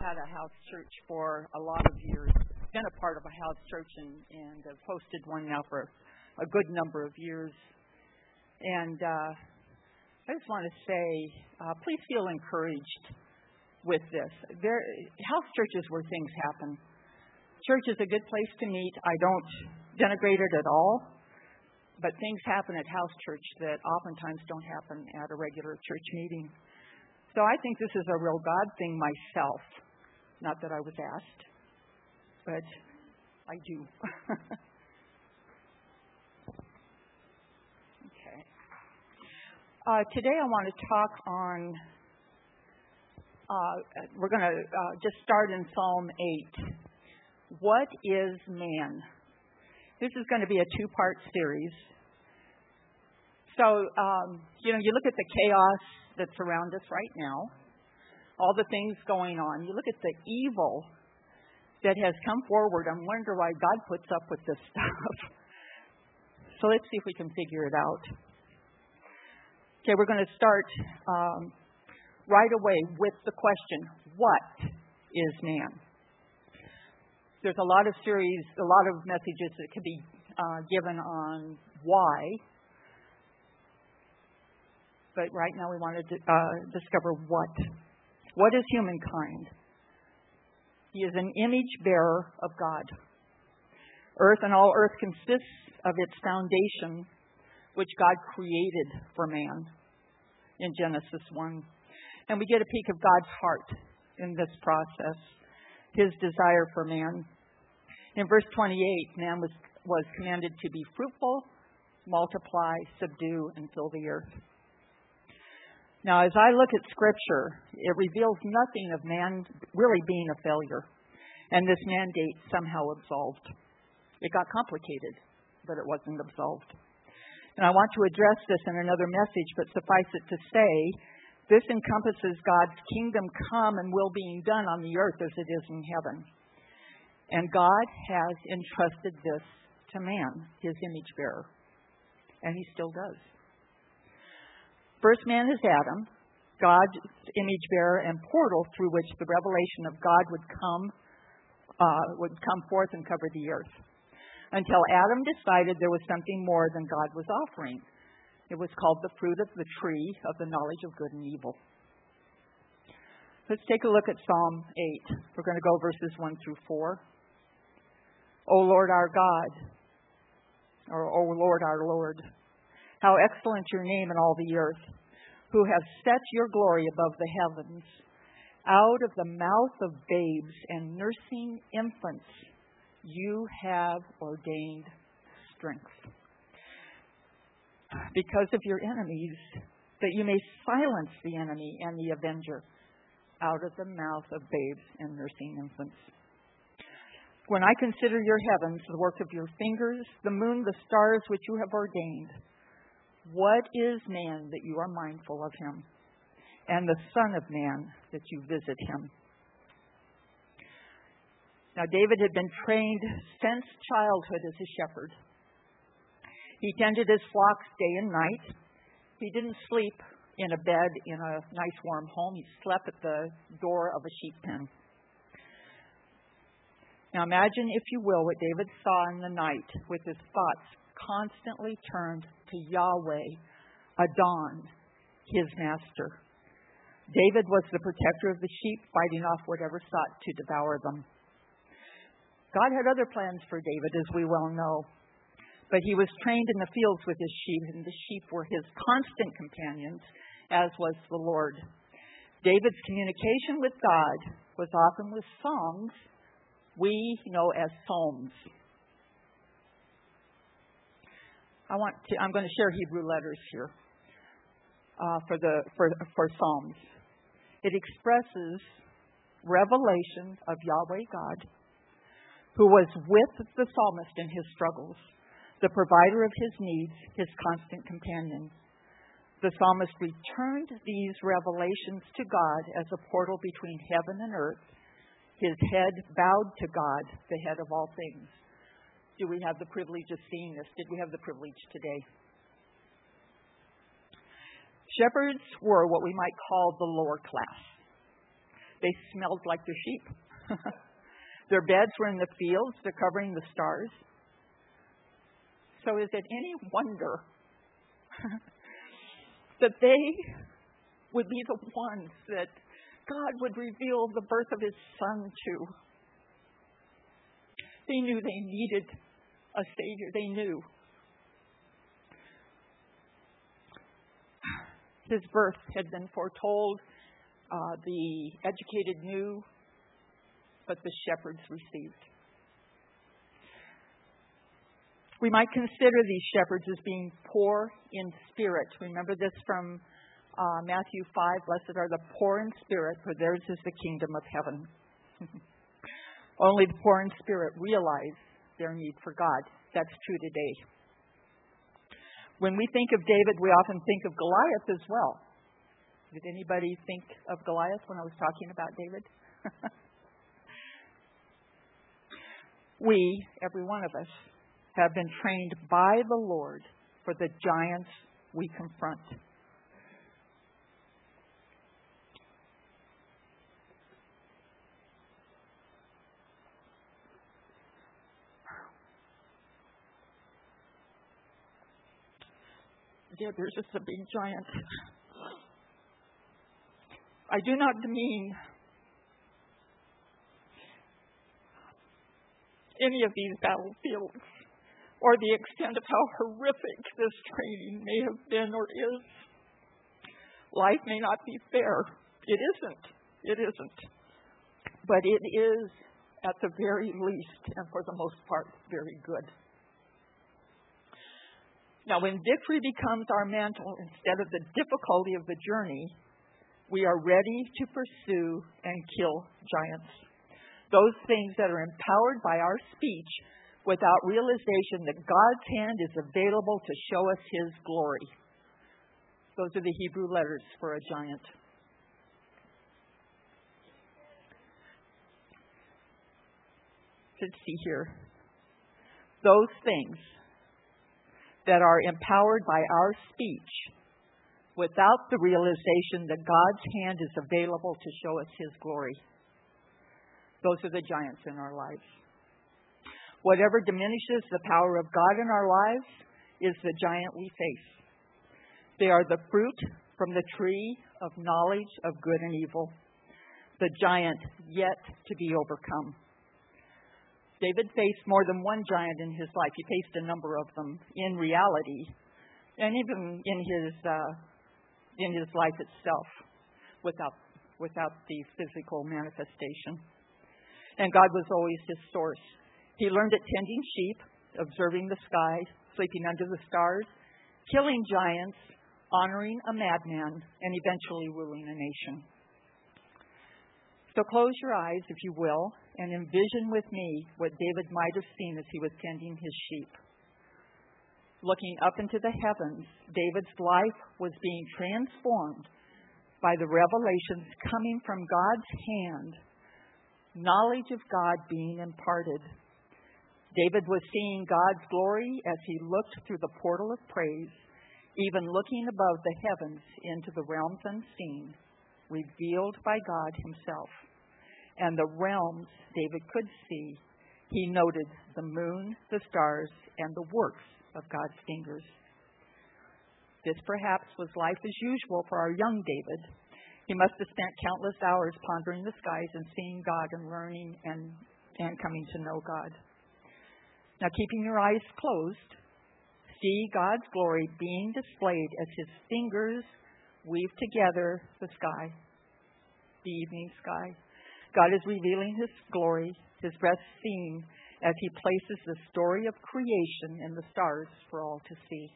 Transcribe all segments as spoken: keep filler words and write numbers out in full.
had a house church for a lot of years. Been a part of a house church and, and have hosted one now for a good number of years. And uh, I just want to say, uh, please feel encouraged with this. There, house churches where things happen. Church is a good place to meet. I don't denigrate it at all, but things happen at house church that oftentimes don't happen at a regular church meeting. So I think this is a real God thing myself. Not that I was asked, but I do. Okay. Uh, today I want to talk on, uh, we're going to uh, just start in Psalm eight. What is man? This is going to be a two-part series. So, um, you know, you look at the chaos that's around us right now, all the things going on. You look at the evil that has come forward and wonder why God puts up with this stuff. So let's see if we can figure it out. Okay, we're going to start um, right away with the question, what is man? There's a lot of series, a lot of messages that could be uh, given on why. But right now we want to uh, discover what. What is humankind? He is an image bearer of God. Earth and all earth consists of its foundation, which God created for man in Genesis one. And we get a peek of God's heart in this process, his desire for man. In verse twenty-eight, man was, was commanded to be fruitful, multiply, subdue, and fill the earth. Now, as I look at Scripture, it reveals nothing of man really being a failure, and this mandate somehow absolved. It got complicated, but it wasn't absolved. And I want to address this in another message, but suffice it to say, this encompasses God's kingdom come and will being done on the earth as it is in heaven. And God has entrusted this to man, his image bearer, and he still does. First man is Adam, God's image bearer and portal through which the revelation of God would come, uh, would come forth and cover the earth. Until Adam decided there was something more than God was offering. It was called the fruit of the tree of the knowledge of good and evil. Let's take a look at Psalm eight. We're going to go verses one through four. O Lord our God, or O Lord our Lord, how excellent your name in all the earth, who have set your glory above the heavens. Out of the mouth of babes and nursing infants, you have ordained strength. Because of your enemies, that you may silence the enemy and the avenger, out of the mouth of babes and nursing infants. When I consider your heavens, the work of your fingers, the moon, the stars which you have ordained, what is man that you are mindful of him, and the Son of Man that you visit him? Now, David had been trained since childhood as a shepherd. He tended his flocks day and night. He didn't sleep in a bed in a nice warm home. He slept at the door of a sheep pen. Now, imagine, if you will, what David saw in the night with his thoughts constantly turned to Yahweh, Adon, his master. David was the protector of the sheep, fighting off whatever sought to devour them. God had other plans for David, as we well know, but he was trained in the fields with his sheep, and the sheep were his constant companions, as was the Lord. David's communication with God was often with songs we know as psalms. I want to. I'm going to share Hebrew letters here uh, for the for for Psalms. It expresses revelation of Yahweh God, who was with the psalmist in his struggles, the provider of his needs, his constant companion. The psalmist returned these revelations to God as a portal between heaven and earth. His head bowed to God, the head of all things. Do we have the privilege of seeing this? Did we have the privilege today? Shepherds were what we might call the lower class. They smelled like the sheep. Their beds were in the fields. They're covering the stars. So is it any wonder that they would be the ones that God would reveal the birth of His Son to? They knew they needed a Savior. They knew. His birth had been foretold. Uh, the educated knew, but the shepherds received. We might consider these shepherds as being poor in spirit. Remember this from uh, Matthew five, blessed are the poor in spirit, for theirs is the kingdom of heaven. Only the poor in spirit realize their need for God. That's true today. When we think of David, we often think of Goliath as well. Did anybody think of Goliath when I was talking about David? We, every one of us, have been trained by the Lord for the giants we confront. Yeah, there's just a big giant. I do not demean any of these battlefields or the extent of how horrific this training may have been or is. Life may not be fair. It isn't. It isn't. But it is, at the very least, and for the most part, very good. Now, when victory becomes our mantle instead of the difficulty of the journey, we are ready to pursue and kill giants. Those things that are empowered by our speech without realization that God's hand is available to show us His glory. Those are the Hebrew letters for a giant. Let's see here. Those things that are empowered by our speech without the realization that God's hand is available to show us His glory. Those are the giants in our lives. Whatever diminishes the power of God in our lives is the giant we face. They are the fruit from the tree of knowledge of good and evil, the giant yet to be overcome. David faced more than one giant in his life. He faced a number of them in reality, and even in his uh, in his life itself, without without the physical manifestation. And God was always his source. He learned it tending sheep, observing the sky, sleeping under the stars, killing giants, honoring a madman, and eventually ruling a nation. So close your eyes, if you will, and envision with me what David might have seen as he was tending his sheep. Looking up into the heavens, David's life was being transformed by the revelations coming from God's hand, knowledge of God being imparted. David was seeing God's glory as he looked through the portal of praise, even looking above the heavens into the realms unseen, revealed by God Himself. And the realms David could see, he noted the moon, the stars, and the works of God's fingers. This perhaps was life as usual for our young David. He must have spent countless hours pondering the skies and seeing God and learning and, and coming to know God. Now, keeping your eyes closed, see God's glory being displayed as His fingers weave together the sky, the evening sky. God is revealing His glory, His best seen, as He places the story of creation in the stars for all to see.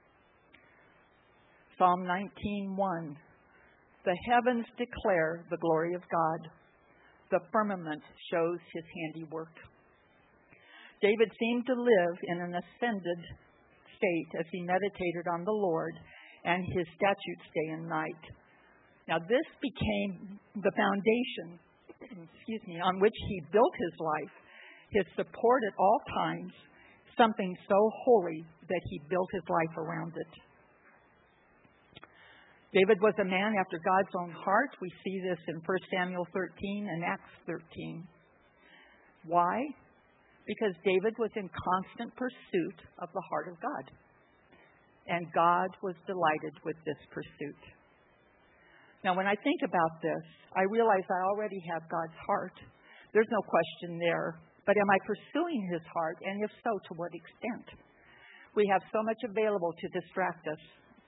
Psalm nineteen one. The heavens declare the glory of God. The firmament shows His handiwork. David seemed to live in an ascended state as he meditated on the Lord and His statutes day and night. Now this became the foundation, excuse me, on which he built his life, his support at all times, something so holy that he built his life around it. David was a man after God's own heart. We see this in First Samuel thirteen and Acts thirteen. Why? Because David was in constant pursuit of the heart of God. And God was delighted with this pursuit. Now, when I think about this, I realize I already have God's heart. There's no question there. But am I pursuing his heart? And if so, to what extent? We have so much available to distract us.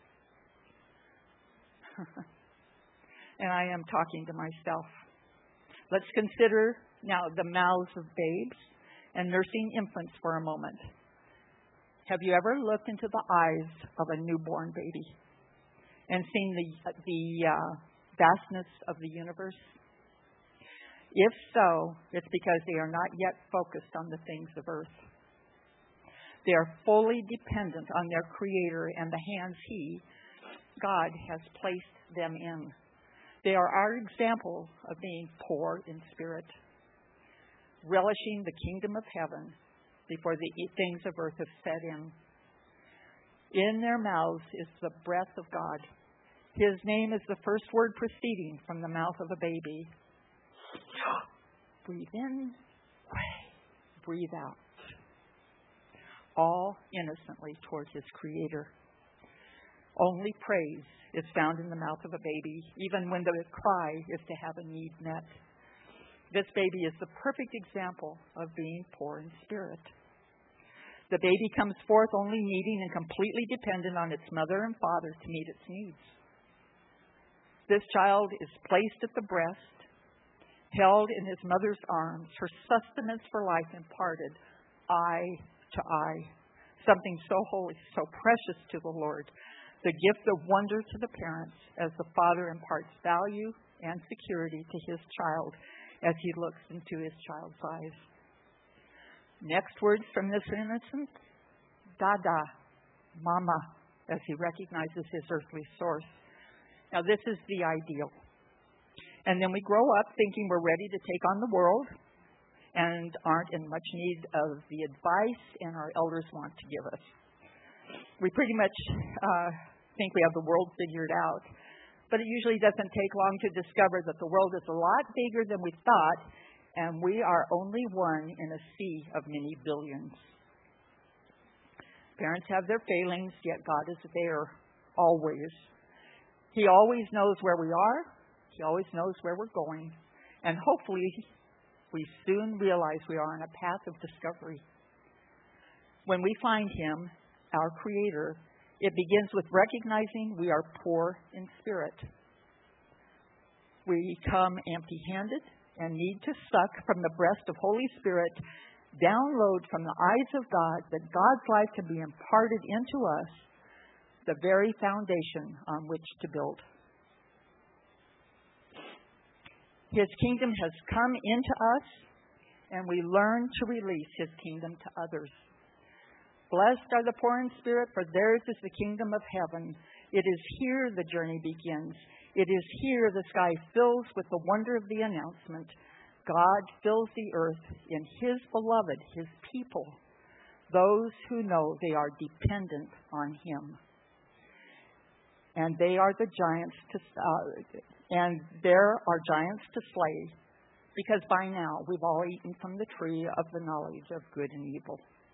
And I am talking to myself. Let's consider now the mouths of babes and nursing infants for a moment. Have you ever looked into the eyes of a newborn baby and seen the the uh, vastness of the universe? If so, it's because they are not yet focused on the things of earth. They are fully dependent on their Creator and the hands He, God, has placed them in. They are our example of being poor in spirit, relishing the kingdom of heaven before the things of earth have set in. In their mouths is the breath of God. His name is the first word proceeding from the mouth of a baby. Breathe in, breathe out. All innocently toward his Creator. Only praise is found in the mouth of a baby, even when the cry is to have a need met. This baby is the perfect example of being poor in spirit. The baby comes forth only needing and completely dependent on its mother and father to meet its needs. This child is placed at the breast, held in his mother's arms, her sustenance for life imparted, eye to eye. Something so holy, so precious to the Lord. The gift of wonder to the parents as the father imparts value and security to his child as he looks into his child's eyes. Next words from this innocent, Dada, Mama, as he recognizes his earthly source. Now this is the ideal. And then we grow up thinking we're ready to take on the world and aren't in much need of the advice and our elders want to give us. We pretty much uh, think we have the world figured out. But it usually doesn't take long to discover that the world is a lot bigger than we thought, and we are only one in a sea of many billions. Parents have their failings, yet God is there always. He always knows where we are. He always knows where we're going. And hopefully we soon realize we are on a path of discovery. When we find Him, our Creator, it begins with recognizing we are poor in spirit. We come empty-handed and need to suck from the breast of Holy Spirit, download from the eyes of God that God's life can be imparted into us, the very foundation on which to build. His kingdom has come into us, and we learn to release His kingdom to others. Blessed are the poor in spirit, for theirs is the kingdom of heaven. It is here the journey begins. It is here the sky fills with the wonder of the announcement. God fills the earth in His beloved, His people, those who know they are dependent on Him. And they are the giants to, uh, and there are giants to slay, because by now we've all eaten from the tree of the knowledge of good and evil.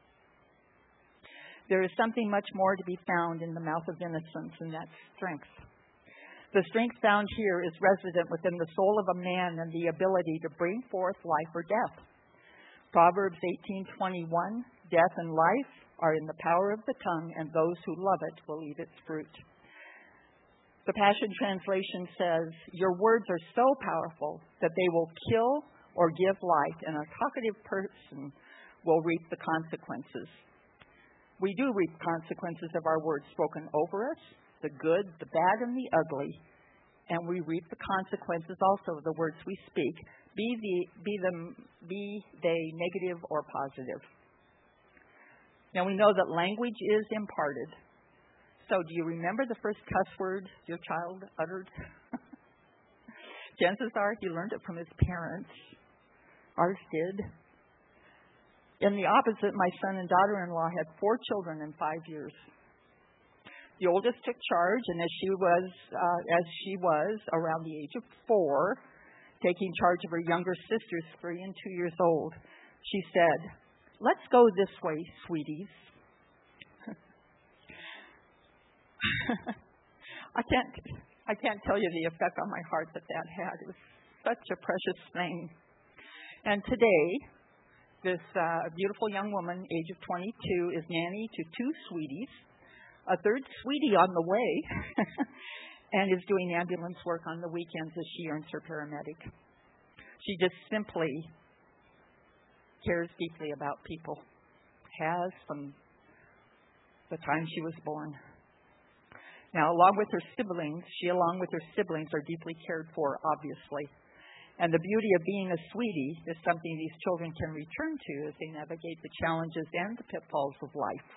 There is something much more to be found in the mouth of innocence, and that's strength. The strength found here is resident within the soul of a man and the ability to bring forth life or death. Proverbs eighteen twenty-one, death and life are in the power of the tongue, and those who love it will eat its fruit. The Passion Translation says, your words are so powerful that they will kill or give life, and a talkative person will reap the consequences. We do reap consequences of our words spoken over us, the good, the bad, and the ugly. And we reap the consequences also of the words we speak, be, the, be, them, be they negative or positive. Now we know that language is imparted. So do you remember the first cuss word your child uttered? Chances are he learned it from his parents. Ours did. In the opposite, my son and daughter-in-law had four children in five years. The oldest took charge, and as she was, uh, as she was around the age of four, taking charge of her younger sisters, three and two years old, she said, "Let's go this way, sweeties." I can't, I can't tell you the effect on my heart that that had. It was such a precious thing. And today, this uh, beautiful young woman, age of twenty-two, is nanny to two sweeties, a third sweetie on the way, and is doing ambulance work on the weekends as she earns her paramedic. She just simply cares deeply about people, has from the time she was born. Now, along with her siblings, she along with her siblings are deeply cared for, obviously. And the beauty of being a sweetie is something these children can return to as they navigate the challenges and the pitfalls of life.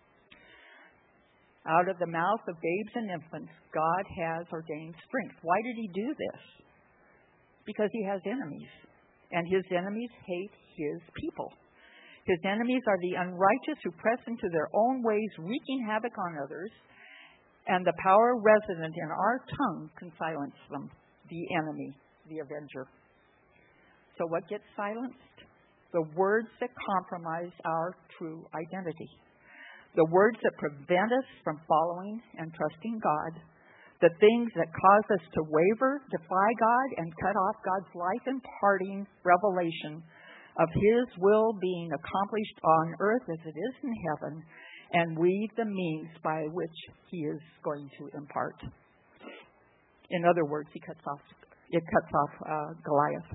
Out of the mouth of babes and infants, God has ordained strength. Why did he do this? Because he has enemies, and his enemies hate his people. His enemies are the unrighteous who press into their own ways, wreaking havoc on others, and the power resident in our tongue can silence them, the enemy, the avenger. So what gets silenced? The words that compromise our true identity. The words that prevent us from following and trusting God. The things that cause us to waver, defy God, and cut off God's life-imparting revelation of his will being accomplished on earth as it is in heaven, and we the means by which he is going to impart. In other words, he cuts off, it cuts off uh, Goliath.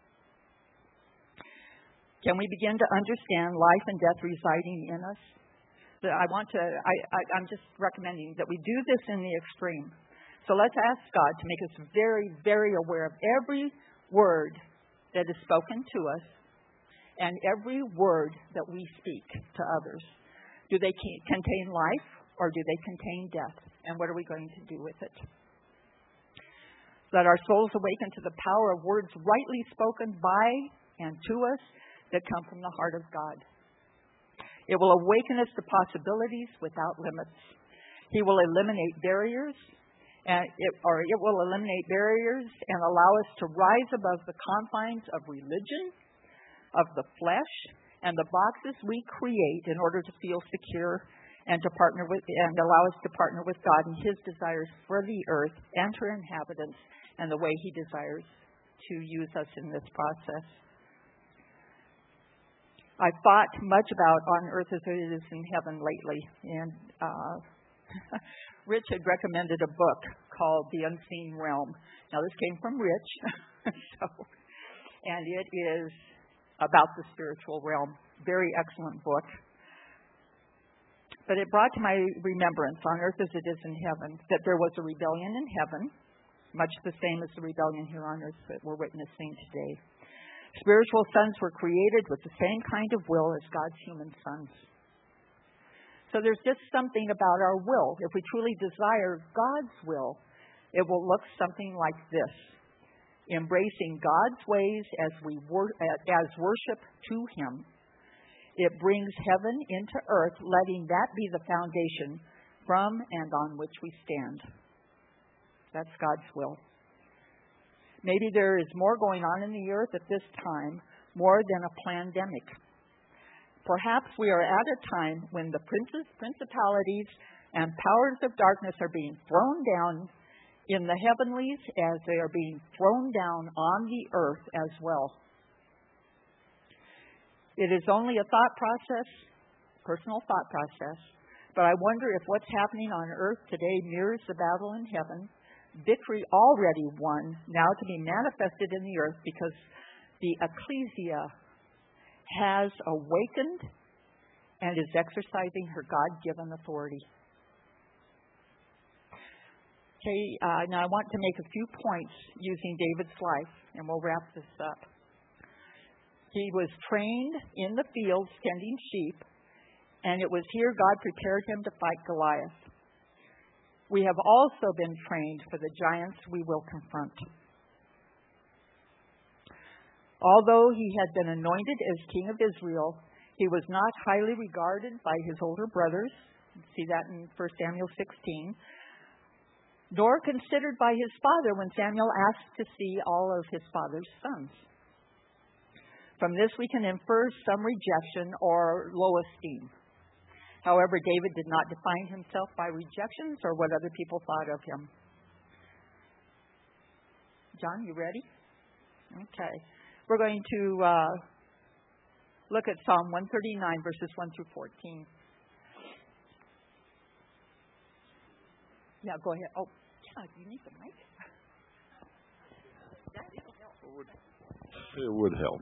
Can we begin to understand life and death residing in us? I want to, I, I, I'm just recommending that we do this in the extreme. So let's ask God to make us very, very aware of every word that is spoken to us and every word that we speak to others. Do they contain life or do they contain death? And what are we going to do with it? Let our souls awaken to the power of words rightly spoken by and to us that come from the heart of God. It will awaken us to possibilities without limits. He will eliminate barriers, and it, or it will eliminate barriers and allow us to rise above the confines of religion, of the flesh, and the boxes we create in order to feel secure and to partner with and allow us to partner with God in his desires for the earth and her inhabitants and the way he desires to use us in this process. I've thought much about on earth as it is in heaven lately, and uh, Rich had recommended a book called The Unseen Realm. Now, this came from Rich, so, and it is about the spiritual realm. Very excellent book. But it brought to my remembrance, on earth as it is in heaven, that there was a rebellion in heaven, much the same as the rebellion here on earth that we're witnessing today. Spiritual sons were created with the same kind of will as God's human sons. So there's just something about our will. If we truly desire God's will, it will look something like this. Embracing God's ways as we wor- as worship to him. It brings heaven into earth, letting that be the foundation from and on which we stand. That's God's will. Maybe there is more going on in the earth at this time, more than a pandemic. Perhaps we are at a time when the princes, principalities, and powers of darkness are being thrown down in the heavenlies as they are being thrown down on the earth as well. It is only a thought process, personal thought process, but I wonder if what's happening on earth today mirrors the battle in heaven, victory already won, now to be manifested in the earth because the ecclesia has awakened and is exercising her God-given authority. Okay, uh, now I want to make a few points using David's life, and we'll wrap this up. He was trained in the fields tending sheep, and it was here God prepared him to fight Goliath. We have also been trained for the giants we will confront. Although he had been anointed as king of Israel, he was not highly regarded by his older brothers, See that in First Samuel sixteen. Nor considered by his father when Samuel asked to see all of his father's sons. From this we can infer some rejection or low esteem. However, David did not define himself by rejections or what other people thought of him. John, you ready? Okay. We're going to uh, look at Psalm one thirty-nine, verses one through fourteen. Yeah, go ahead. Oh, yeah, you need the mic. It would, it would help.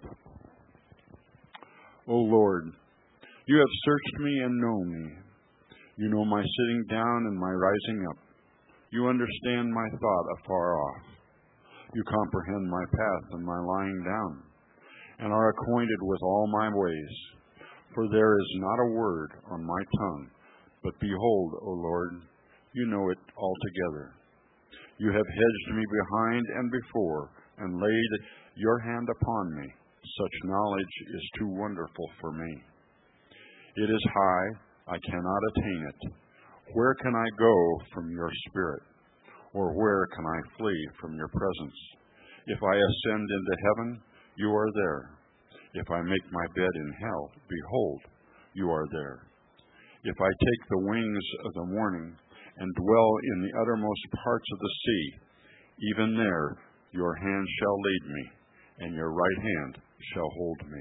O Lord, you have searched me and know me. You know my sitting down and my rising up. You understand my thought afar off. You comprehend my path and my lying down, and are acquainted with all my ways. For there is not a word on my tongue, but behold, O Lord, you know it altogether. You have hedged me behind and before, and laid your hand upon me. Such knowledge is too wonderful for me. It is high, I cannot attain it. Where can I go from your spirit? Or where can I flee from your presence? If I ascend into heaven, you are there. If I make my bed in hell, behold, you are there. If I take the wings of the morning and dwell in the uttermost parts of the sea, even there your hand shall lead me, and your right hand shall hold me.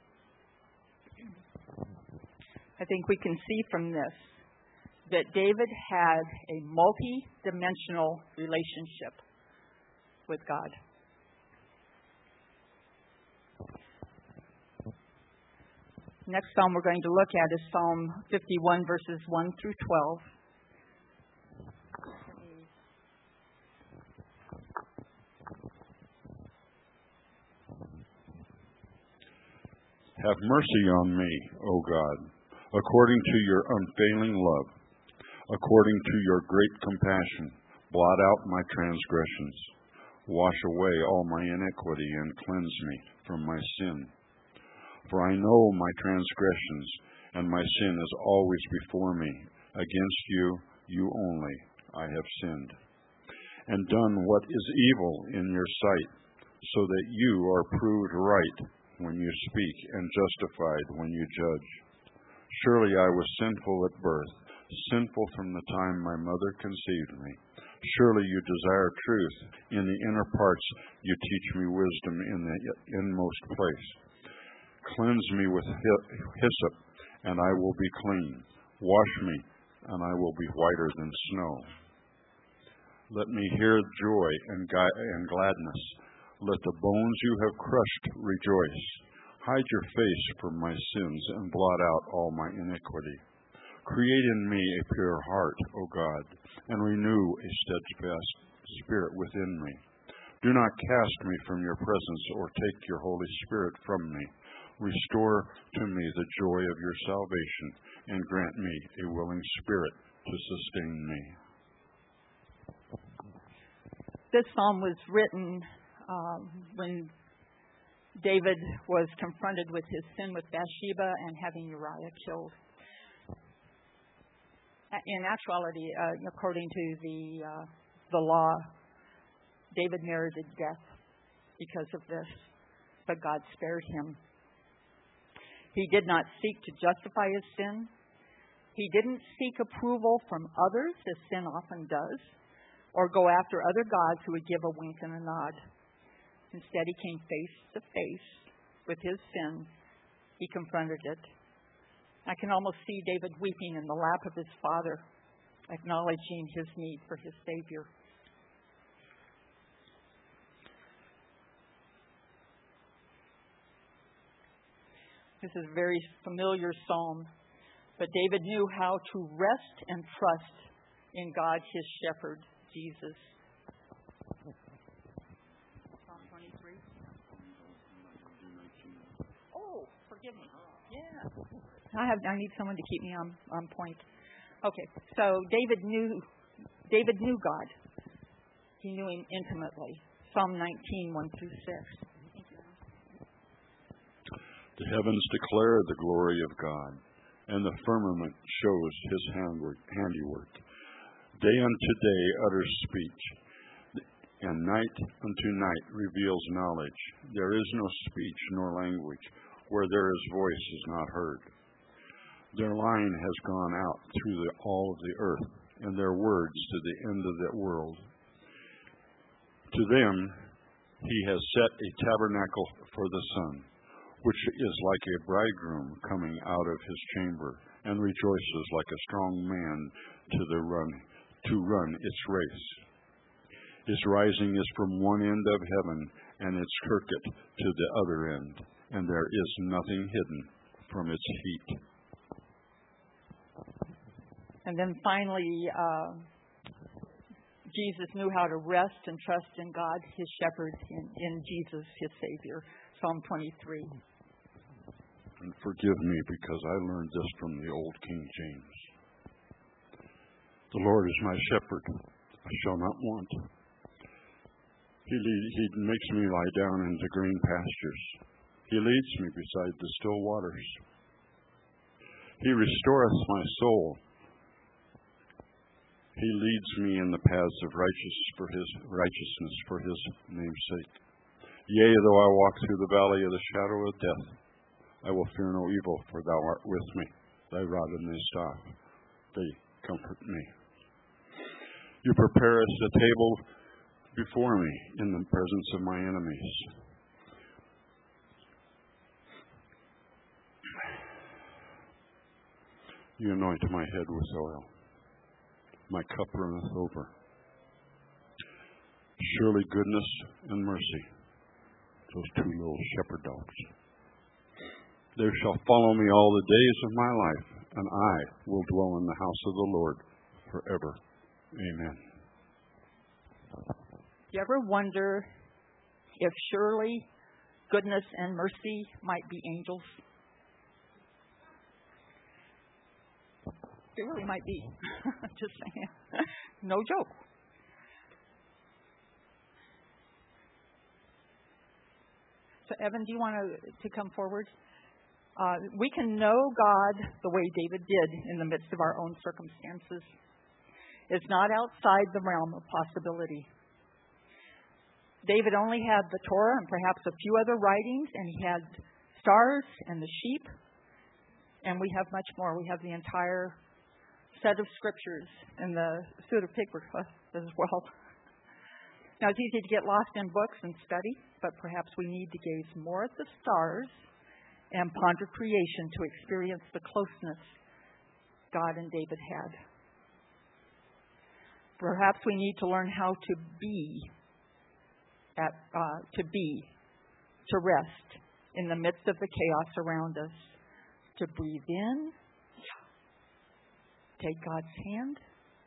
I think we can see from this that David had a multi-dimensional relationship with God. Next psalm we're going to look at is Psalm fifty-one, verses one through twelve. Have mercy on me, O God, according to your unfailing love. According to your great compassion, blot out my transgressions. Wash away all my iniquity and cleanse me from my sin. For I know my transgressions, and my sin is always before me. Against you, you only, I have sinned, and done what is evil in your sight, so that you are proved right when you speak and justified when you judge. Surely I was sinful at birth, sinful from the time my mother conceived me. Surely you desire truth in the inner parts. You teach me wisdom in the inmost place. Cleanse me with hyssop, and I will be clean. Wash me, and I will be whiter than snow. Let me hear joy and gladness. Let the bones you have crushed rejoice. Hide your face from my sins and blot out all my iniquity. Create in me a pure heart, O God, and renew a steadfast spirit within me. Do not cast me from your presence or take your Holy Spirit from me. Restore to me the joy of your salvation and grant me a willing spirit to sustain me. This psalm was written um, when David was confronted with his sin with Bathsheba and having Uriah killed. In actuality, uh, according to the uh, the law, David merited death because of this, but God spared him. He did not seek to justify his sin. He didn't seek approval from others, as sin often does, or go after other gods who would give a wink and a nod. Instead, he came face to face with his sin. He confronted it. I can almost see David weeping in the lap of his father, acknowledging his need for his Savior. This is a very familiar psalm, but David knew how to rest and trust in God, his shepherd, Jesus. Psalm twenty-three. Oh, forgive me. Yeah. I have. I need someone to keep me on, on point. Okay. So David knew. David knew God. He knew him intimately. Psalm nineteen, one through six. The heavens declare the glory of God. and the firmament shows his handwork, handiwork. Day unto day utters speech, and night unto night reveals knowledge. There is no speech nor language where there is voice is not heard. Their line has gone out through the, all of the earth, and their words to the end of the world. To them he has set a tabernacle for the sun, which is like a bridegroom coming out of his chamber, and rejoices like a strong man to the run to run its race. Its rising is from one end of heaven, and its circuit to the other end, and there is nothing hidden from its heat. And then finally, uh, Jesus knew how to rest and trust in God, his shepherd, in, in Jesus, his Savior. Psalm twenty-three. And forgive me because I learned this from the old King James. The Lord is my shepherd, I shall not want. He, lead, he makes me lie down into green pastures. He leads me beside the still waters. He restoreth my soul. He leads me in the paths of righteous for his righteousness for his name's sake. Yea, though I walk through the valley of the shadow of death, I will fear no evil, for thou art with me. Thy rod and thy staff, they comfort me. You prepare us a table before me in the presence of my enemies. You anoint my head with oil. My cup runneth over. Surely goodness and mercy, those two little shepherd dogs, they shall follow me all the days of my life, and I will dwell in the house of the Lord forever. Amen. You ever wonder if surely goodness and mercy might be angels? They really might be. Just saying. No joke. So, Evan, do you want to, to come forward? Uh, we can know God the way David did in the midst of our own circumstances. It's not outside the realm of possibility. David only had the Torah and perhaps a few other writings, and he had stars and the sheep, and we have much more. We have the entire set of scriptures and the pseudepigrapha as well. Now, it's easy to get lost in books and study, but perhaps we need to gaze more at the stars and ponder creation to experience the closeness God and David had. Perhaps we need to learn how to be, at, uh, to be, to rest in the midst of the chaos around us, to breathe in, take God's hand,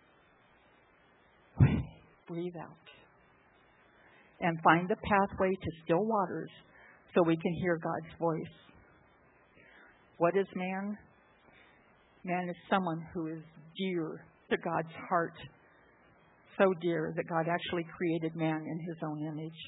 breathe out, and find the pathway to still waters so we can hear God's voice. What is man? Man is someone who is dear to God's heart, so dear that God actually created man in his own image.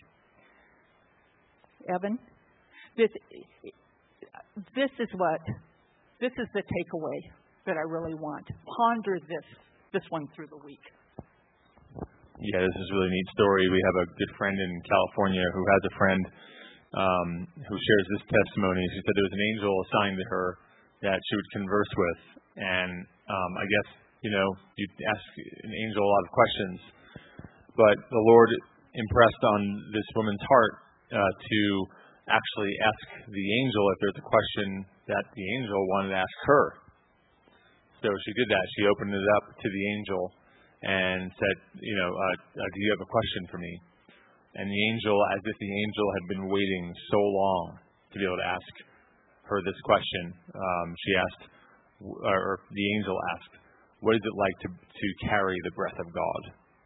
Evan, this, this is what, this is the takeaway that I really want. Ponder this, this one through the week. Yeah, this is a really neat story. We have a good friend in California who has a friend um, who shares this testimony. She said there was an angel assigned to her that she would converse with. And um, I guess, you know, you ask an angel a lot of questions. But the Lord impressed on this woman's heart uh, to actually ask the angel if there's a question that the angel wanted to ask her. So she did that. She opened it up to the angel and said, you know, uh, uh, do you have a question for me? And the angel, as if the angel had been waiting so long to be able to ask her this question, um, she asked, or the angel asked, what is it like to, to carry the breath of God?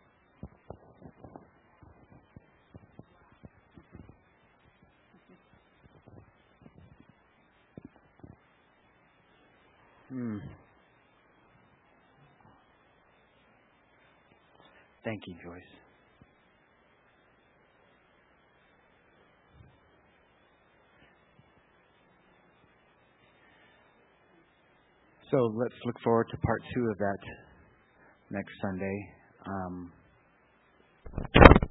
Hmm. Thank you, Joyce. So let's look forward to part two of that next Sunday. Um,